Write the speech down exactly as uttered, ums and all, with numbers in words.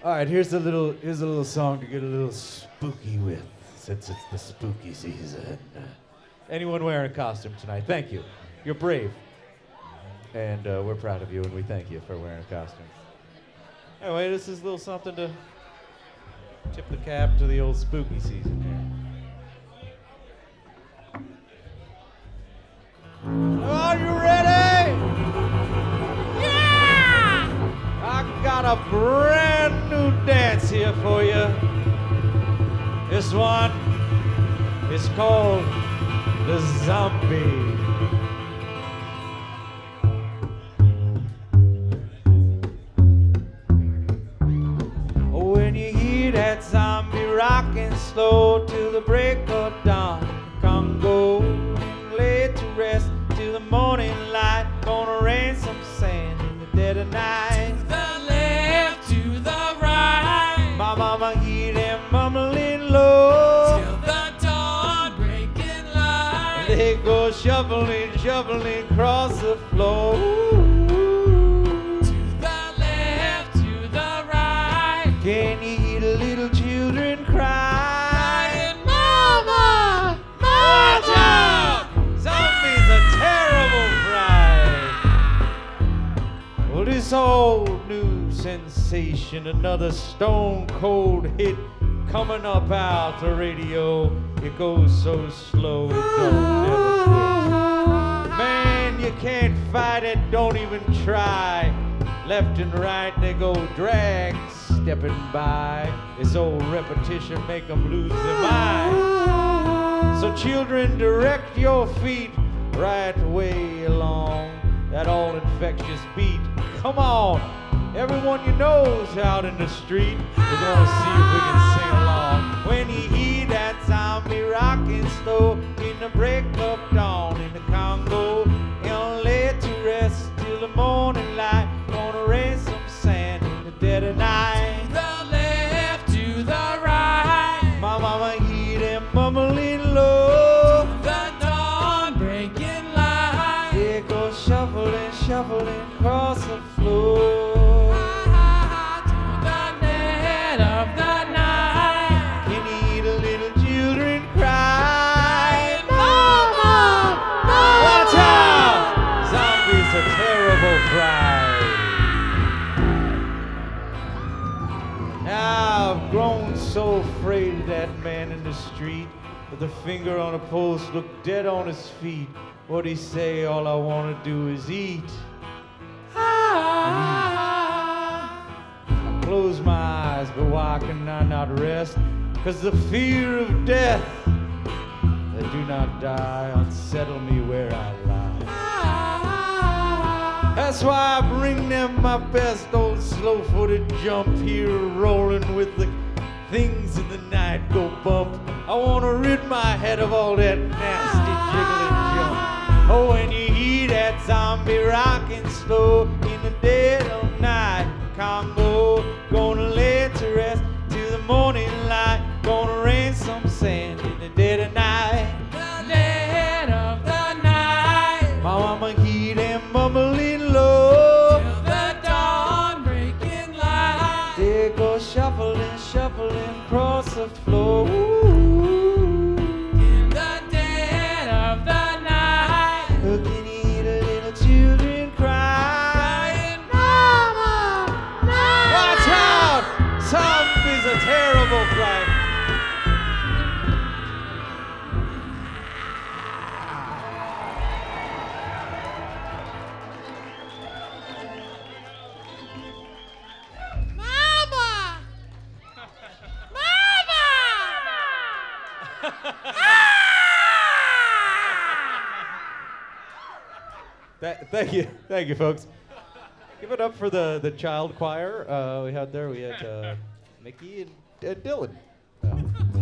All right, here's a little here's a little song to get a little spooky with, since it's the spooky season. Anyone wearing a costume tonight? Thank you. You're brave, and uh, we're proud of you, and we thank you for wearing a costume. Anyway, this is a little something to tip the cap to the old spooky season here. Are you ready? Yeah! I got a brand new dance here for you. This one is called the Zombie. When you hear that zombie rocking slow till the break of dawn, Congo lay to rest till the morning light. Gonna rain some sand in the dead of night. To the left, to the right. My mama hear them mumbling low Till the dawn breaking light. and they go shuffling, shuffling across the floor. To the left, to the right. Can you hear the little children cry? Crying, Mama, Watch out! Zombies a terrible fright. Well, this old new sensation, another stone cold hit coming up out the radio. It goes so slow, it don't never quit. Man, you can't fight it, don't even try. Left and right, they go drag, stepping by. This old repetition make them lose their mind. So children, direct your feet right way along that all infectious beat. Come on, everyone you know's out in the street. We're gonna see if we can sing along. When you hear that zombie rocking slow in the break of dawn in the Congo, you'll lay to rest till the morning light. Gonna raise some sand in the dead of night. To the left, to the right. My mama hear them mumbling low. To the dawn breaking light. They go shuffling, shuffling across the floor. To the dead of the night. Can you hear the little children cry? Crying, Mama, Mama. Watch out! Zombies a terrible fright. Now I've grown so afraid of that man in the street with a finger on a post, look dead on his feet. What'd he say? All I wanna do is eat. I close my eyes, but why can I not rest? Cause the fear of death that do not die unsettle me where I lie. That's why I bring them my best old slow-footed jump here, rolling with the things in the night go bump. I wanna rid my head of all that nasty jiggling jump. Oh, when you hear that zombie rocking slow in the dead of night, Congo, gonna lay to rest till the morning light. Gonna rain some sand in the dead of night. The dead of the night. My mama hear them mumbling low. Till the dawn breaking light. They go shuffling, shuffling across the floor. In the dead of the night. Can you hear the little children cry? Crying, Mama, Mama. Watch out! Zombies a terrible fright. Mama! Mama! Th- thank you, thank you, folks. Give it up for the, the child choir uh, we had there. We had uh, Mickey and, and Dylan. Uh,